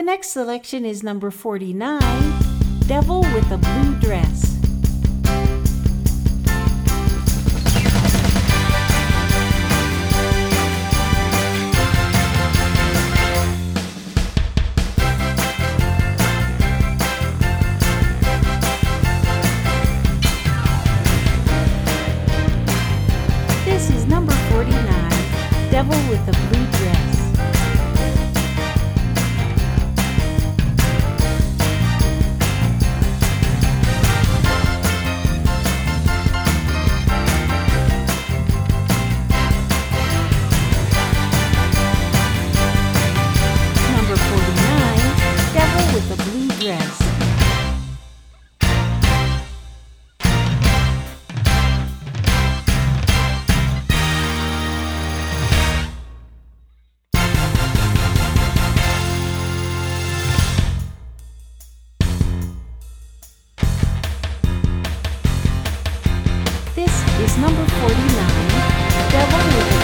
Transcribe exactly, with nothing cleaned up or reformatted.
The next selection is number forty-nine, Devil with a Blue Dress. This is number forty-nine, Devil with a Blue Dress. Number forty-nine, Devil with a Blue Dress. This is number forty-nine, Devil with a